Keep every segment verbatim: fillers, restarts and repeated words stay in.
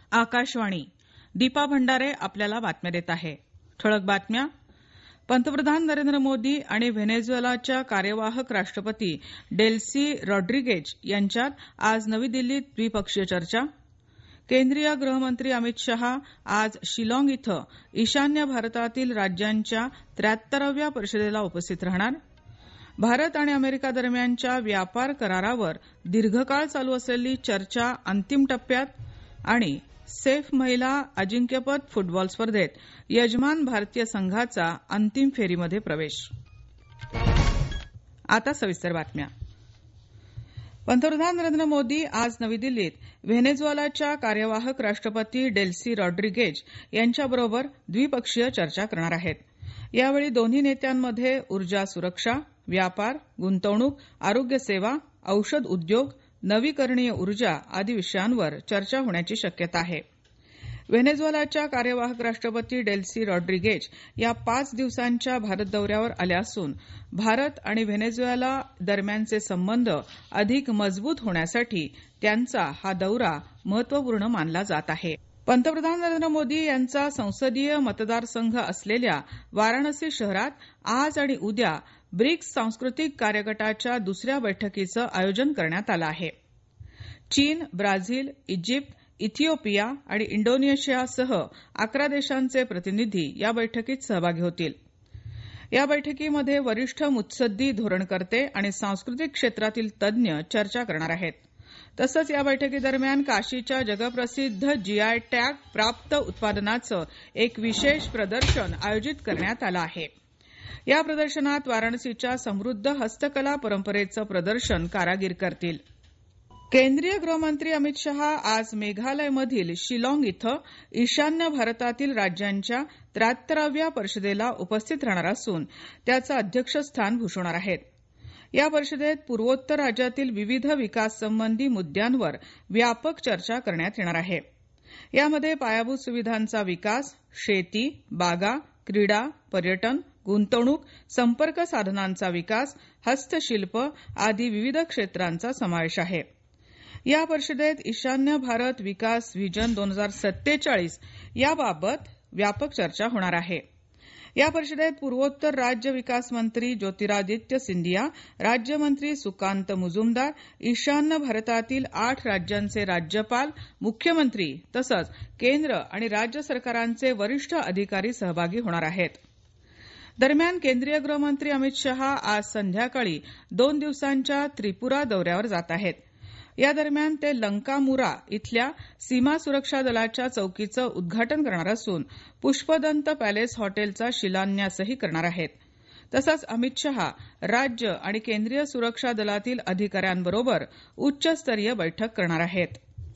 आकाशवाणी. दीपा भंडारे आपल्याला बातम्या देत आहे. ठळक बातम्या. पंतप्रधान नरेंद्र मोदी आणि व्हेनेझुएलाच्या कार्यवाहक राष्ट्रपती डेल्सी रॉड्रिगेज यांच्यात आज नवी दिल्लीत द्विपक्षीय चर्चा. केंद्रीय गृहमंत्री अमित शहा आज शिलाँग इथं ईशान्य भारतातील राज्यांच्या त्र्याहत्तराव्या परिषदेला उपस्थित राहणार. भारत आणि अमेरिका दरम्यानच्या व्यापार करारावर दीर्घकाळ चालू असलेली चर्चा अंतिम टप्प्यात. आणि सेफ महिला अजिंक्यपद फुटबॉल स्पर्धेत यजमान भारतीय संघाचा अंतिम फेरीमध्ये प्रवेश. आता सविस्तर बातम्या. पंतप्रधान नरेंद्र मोदी आज नवी दिल्लीत व्हेनेझुएलाच्या कार्यवाहक राष्ट्रपती डेल्सी रॉड्रिगेज यांच्याबरोबर द्विपक्षीय चर्चा करणार आहेत. यावेळी दोन्ही नेत्यांमध्ये ऊर्जा सुरक्षा, व्यापार, गुंतवणूक, आरोग्य सेवा, औषध उद्योग, नवीकरणीय ऊर्जा आदी विषयांवर चर्चा होण्याची शक्यता आहे. व्हेनेझुएलाच्या कार्यवाहक राष्ट्रपती डेल्सी रॉड्रिगेज या पाच दिवसांच्या भारत दौऱ्यावर आल्या असून भारत आणि व्हेनेझुएला दरम्यानचे संबंध अधिक मजबूत होण्यासाठी त्यांचा हा दौरा महत्वपूर्ण मानला जात आहे. पंतप्रधान नरेंद्र मोदी यांचा संसदीय मतदारसंघ असलेल्या वाराणसी शहरात आज आणि उद्या ब्रिक्स सांस्कृतिक कार्यगटाच्या दुसऱ्या बैठकीचं आयोजन करण्यात आलं आहे. चीन, ब्राझील, इजिप्त, इथिओपिया आणि इंडोनेशियासह अकरा देशांचे प्रतिनिधी या बैठकीत सहभागी होतील. या बैठकीमध्ये वरिष्ठ मुत्सद्दी धोरणकर्ते आणि सांस्कृतिक क्षेत्रातील तज्ज्ञ चर्चा करणार आहेत. तसंच या बैठकीदरम्यान काशीच्या जगप्रसिद्ध जीआय टॅग प्राप्त उत्पादनाचं एक विशेष प्रदर्शन आयोजित करण्यात आलं आहे. या प्रदर्शनात वाराणसीच्या समृद्ध हस्तकला परंपरेचं प्रदर्शन कारागीर करतील. केंद्रीय गृहमंत्री अमित शहा आज मेघालयमधील शिलाँग इथं ईशान्य भारतातील राज्यांच्या त्र्याहत्तराव्या परिषदेला उपस्थित राहणार असून त्याचं अध्यक्षस्थान भूषवणार आहेत. या परिषदेत पूर्वोत्तर राज्यातील विविध विकास संबंधी मुद्द्यांवर व्यापक चर्चा करण्यात येणार आहे. यामध्ये पायाभूत सुविधांचा विकास, शेती, बागा, क्रीडा, पर्यटन, गुंतवणूक, संपर्क साधनांचा विकास, हस्तशिल्प आदी विविध क्षेत्रांचा समावेश आहे. या परिषदेत ईशान्य भारत विकास व्हिजन दोन हजार सत्तेचाळीस याबाबत व्यापक चर्चा होणार आहे. या परिषदेत पूर्वोत्तर राज्य विकास मंत्री ज्योतिरादित्य सिंधिया, राज्यमंत्री सुकांत मुजुमदार, ईशान्य भारतातील आठ राज्यांचे राज्यपाल, मुख्यमंत्री तसंच केंद्र आणि राज्य सरकारांचे वरिष्ठ अधिकारी सहभागी होणार आहेत. दरम्यान केंद्रीय गृहमंत्री अमित शहा आज संध्याकाळी दोन दिवसांच्या त्रिपुरा दौऱ्यावर जात आहेत. या दरम्यान ते लंकामुरा इथल्या सीमा सुरक्षा दलाच्या चौकीचं उद्घाटन करणार असून पुष्पदंत पॅलेस हॉटेलचा शिलान्यासही करणार आहेत. तसंच अमित शहा राज्य आणि केंद्रीय सुरक्षा दलातील अधिकाऱ्यांबरोबर उच्चस्तरीय बैठक करणार आहेत.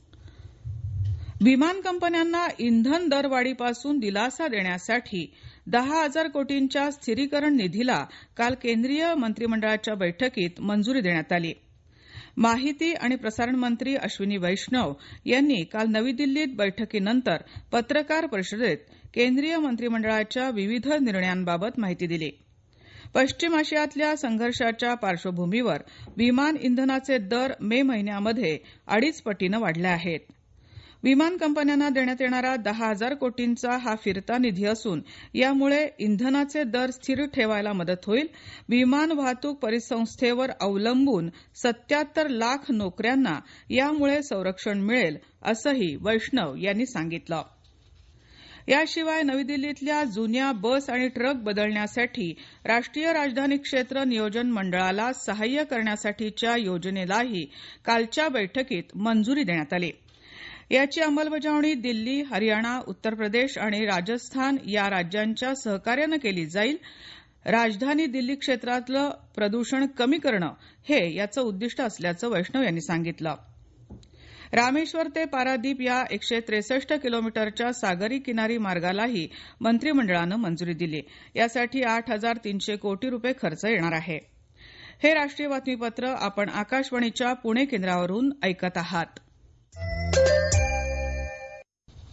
विमान कंपन्यांना इंधन दरवाढीपासून दिलासा देण्यासाठी दहा हजार कोटींच्या स्थिरीकरण निधीला काल केंद्रीय मंत्रिमंडळाच्या बैठकीत मंजुरी देण्यात आली. माहिती आणि प्रसारण मंत्री अश्विनी वैष्णव यांनी काल नवी दिल्लीत बैठकीनंतर पत्रकार परिषदेत केंद्रीय मंत्रिमंडळाच्या विविध निर्णयांबाबत माहिती दिली. पश्चिम आशियातल्या संघर्षाच्या पार्श्वभूमीवर विमान इंधनाचे दर मे महिन्यामध्ये अडीच पटीनं वाढले आहेत. विमान कंपन्यांना देण्यात येणारा दहा हजार कोटींचा हा फिरता निधी असून यामुळे इंधनाचे दर स्थिर ठेवायला मदत होईल. विमान वाहतूक परिसंस्थेवर अवलंबून सत्याहत्तर लाख नोकऱ्यांना यामुळे संरक्षण मिळेल असंही वैष्णव यांनी सांगितलं. याशिवाय नवी दिल्लीतल्या जुन्या बस आणि ट्रक बदलण्यासाठी राष्ट्रीय राजधानी क्षेत्र नियोजन मंडळाला सहाय्य करण्यासाठीच्या योजनेलाही कालच्या बैठकीत मंजुरी देण्यात आली. याची अंमलबजावणी दिल्ली, हरियाणा, उत्तर प्रदेश आणि राजस्थान या राज्यांच्या सहकार्यानं केली जाईल. राजधानी दिल्ली क्षेत्रातलं प्रदूषण कमी करणं हे याचं उद्दिष्ट असल्याचं वैष्णव यांनी सांगितलं. रामेश्वर ते पारादीप या एकशे त्रेसष्ट किलोमीटरच्या सागरी किनारी मार्गालाही मंत्रिमंडळानं मंजुरी दिली. यासाठी आठ हजार तीनशे कोटी रुपये खर्च येणार आहे. हे राष्ट्रीय बातमीपत्र आपण आकाशवाणीच्या पुणे केंद्रावरून ऐकत आहात.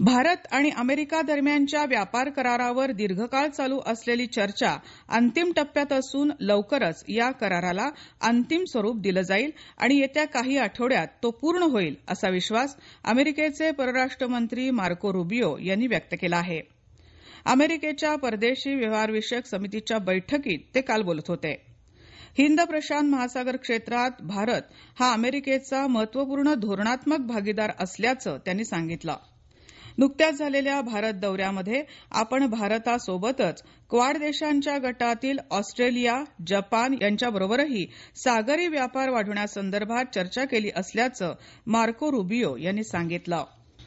भारत आणि अमेरिका दरम्यानच्या व्यापार करारावर दीर्घकाळ चालू असलेली चर्चा अंतिम टप्प्यात असून लवकरच या कराराला अंतिम स्वरूप दिलं जाईल आणि येत्या काही आठवड्यात तो पूर्ण होईल असा विश्वास अमेरिकेचे परराष्ट्र मंत्री मार्को रुबियो यांनी व्यक्त केला आहे. अमेरिकेच्या परदेशी व्यवहारविषयक समितीच्या बैठकीत ते काल बोलत होते. हिंद प्रशांत महासागर क्षेत्रात भारत हा अमेरिकेचा महत्वपूर्ण धोरणात्मक भागीदार असल्याचं त्यांनी सांगितलं. नुकत्याच झालेल्या भारत दौऱ्यामध्ये आपण भारतासोबतच क्वाड देशांच्या गटातील ऑस्ट्रेलिया, जपान यांच्याबरोबरही सागरी व्यापार वाढवण्यासंदर्भात चर्चा केली असल्याचं मार्को रुबियो यांनी सांगितलं.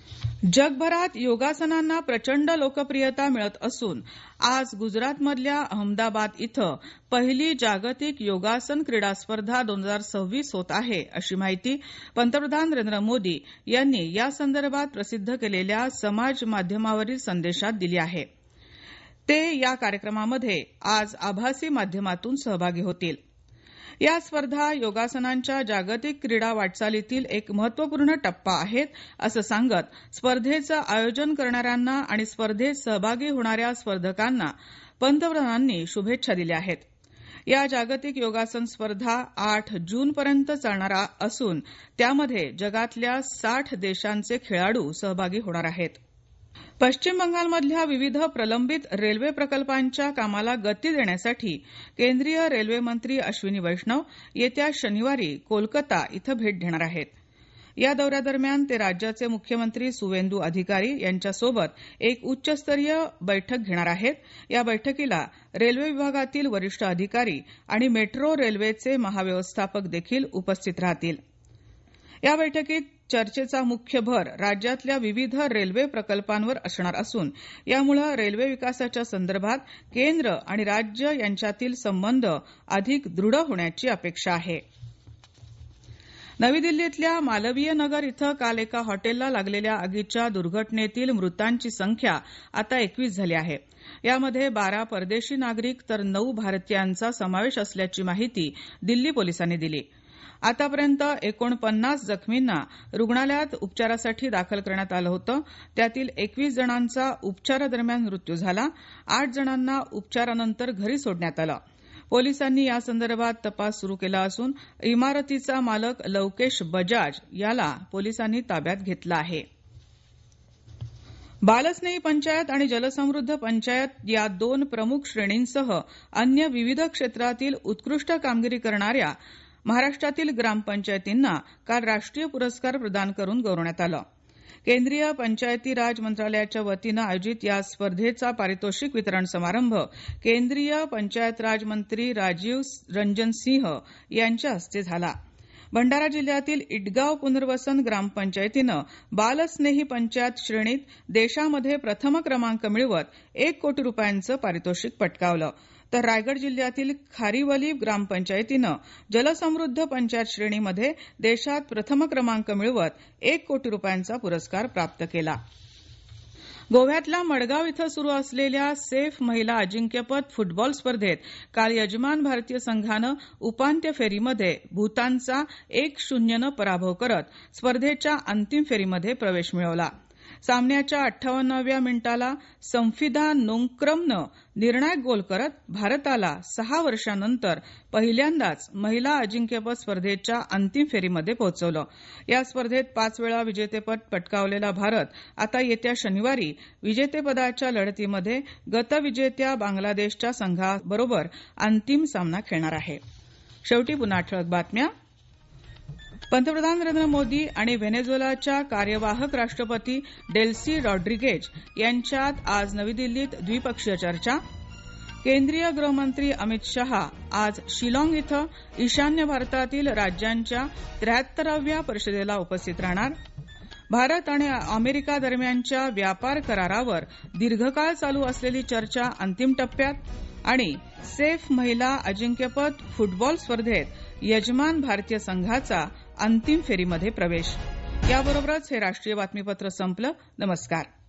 जगभरात योगासनांना प्रचंड लोकप्रियता मिळत असून आज गुजरातमधल्या अहमदाबाद इथं पहिली जागतिक योगासन क्रीडा स्पर्धा दोन हजार सव्वीस होत आहे अशी माहिती पंतप्रधान नरेंद्र मोदी यांनी या संदर्भात प्रसिद्ध केलेल्या समाज माध्यमावरील संदेशात दिली आहे. ते या कार्यक्रमामध्ये आज आभासी माध्यमातून सहभागी होतील. या स्पर्धा योगासनांच्या जागतिक क्रीडा वाटचालीतील एक महत्वपूर्ण टप्पा आहेत असं सांगत स्पर्धेचं आयोजन करणाऱ्यांना आणि स्पर्धेत सहभागी होणाऱ्या स्पर्धकांना पंतप्रधानांनी शुभेच्छा दिल्या आहेत. या जागतिक योगासन स्पर्धा आठ जून पर्यंत चालणार असून त्यामध्ये जगातल्या साठ देशांचे खेळाडू सहभागी होणार आहेत. पश्चिम बंगालमधल्या विविध प्रलंबित रेल्वे प्रकल्पांच्या कामाला गती देण्यासाठी केंद्रीय रेल्वे मंत्री अश्विनी वैष्णव येत्या शनिवारी कोलकाता इथं भेट देणार आहेत. या दौऱ्यादरम्यान ते राज्याचे मुख्यमंत्री सुवेंदू अधिकारी यांच्यासोबत एक उच्चस्तरीय बैठक घेणार आहेत. या बैठकीला रेल्वे विभागातील वरिष्ठ अधिकारी आणि मेट्रो रेल्वेचे महाव्यवस्थापक देखील उपस्थित राहतील. या बैठकीत चर्चेचा मुख्य भर राज्यातल्या विविध रेल्वे प्रकल्पांवर असणार असून यामुळे रेल्वे विकासाच्या संदर्भात केंद्र आणि राज्य यांच्यातील संबंध अधिक दृढ होण्याची अपेक्षा आहे. नवी दिल्लीतल्या मालवीय नगर इथं काल एका हॉटेलला लागलेल्या आगीच्या दुर्घटनेतील मृतांची संख्या आता एकवीस झाली आहे. यामध्ये बारा परदेशी नागरिक तर नऊ भारतीयांचा समावेश असल्याची माहिती दिल्ली पोलिसांनी दिली. आतापर्यंत एकोणपन्नास जखमींना रुग्णालयात उपचारासाठी दाखल करण्यात आलं होतं. त्यातील एकवीस जणांचा उपचारादरम्यान मृत्यू झाला. आठ जणांना उपचारानंतर घरी सोडण्यात आलं. पोलिसांनी या संदर्भात तपास सुरू केला असून इमारतीचा मालक लवकेश बजाज याला पोलिसांनी ताब्यात घेतलं आहे. बालस्नेही पंचायत आणि जलसमृद्ध पंचायत या दोन प्रमुख श्रेणींसह अन्य विविध क्षेत्रातील उत्कृष्ट कामगिरी करणाऱ्या महाराष्ट्रातील ग्रामपंचायतींना काल राष्ट्रीय पुरस्कार प्रदान करून गौरवण्यात आलं. केंद्रीय पंचायती राज मंत्रालयाच्या वतीनं आयोजित या स्पर्धेचा पारितोषिक वितरण समारंभ केंद्रीय पंचायत राज मंत्री राजीव रंजन सिंह यांच्या हस्ते झाला. भंडारा जिल्ह्यातील इटगाव पुनर्वसन ग्रामपंचायतीनं बालस्नेही पंचायत श्रेणीत देशामध्ये प्रथम क्रमांक मिळवत एक कोटी रुपयांचं पारितोषिक पटकावलं. तर रायगड जिल्ह्यातील खारीवली ग्रामपंचायतीनं जलसमृद्ध पंचायत श्रेणीमध्ये देशात प्रथम क्रमांक मिळवत एक कोटी रुपयांचा पुरस्कार प्राप्त केला. गोव्यातल्या मडगाव इथं सुरू असलेल्या सेफ महिला अजिंक्यपद फुटबॉल स्पर्धेत काल यजमान भारतीय संघानं उपांत्य फेरीमध्ये भूतानचा एक शून्यनं पराभव करत स्पर्धेच्या अंतिम फेरीमध्ये प्रवेश मिळवला. सामन्याच्या अठ्ठावन्नाव्या मिनिटाला संफिदा नोंगक्रमनं निर्णायक गोल करत भारताला सहा वर्षांनंतर पहिल्यांदाच महिला अजिंक्यपद स्पर्धेच्या अंतिम फेरीमध्ये पोहोचवलं. या स्पर्धेत पाच वेळा विजेतेपद पटकावलेला भारत आता येत्या शनिवारी विजेतेपदाच्या लढतीमध्ये गतविजेत्या बांगलादेशच्या संघाबरोबर अंतिम सामना खेळणार आहे. शेवटी पुन्हा ठळक बातम्या. पंतप्रधान नरेंद्र मोदी आणि व्हेनेझुएलाच्या कार्यवाहक राष्ट्रपती डेल्सी रॉड्रिगेज यांच्यात आज नवी दिल्लीत द्विपक्षीय चर्चा. केंद्रीय गृहमंत्री अमित शहा आज शिलाँग इथं ईशान्य भारतातील राज्यांच्या त्र्याहत्तराव्या परिषदेला उपस्थित राहणार. भारत आणि अमेरिका दरम्यानच्या व्यापार करारावर दीर्घकाळ चालू असलेली चर्चा अंतिम टप्प्यात आणि सेफ महिला अजिंक्यपद फुटबॉल स्पर्धेत यजमान भारतीय संघाचा अंतिम फेरीमध्ये प्रवेश. याबरोबरच हे राष्ट्रीय बातमीपत्र संपलं. नमस्कार.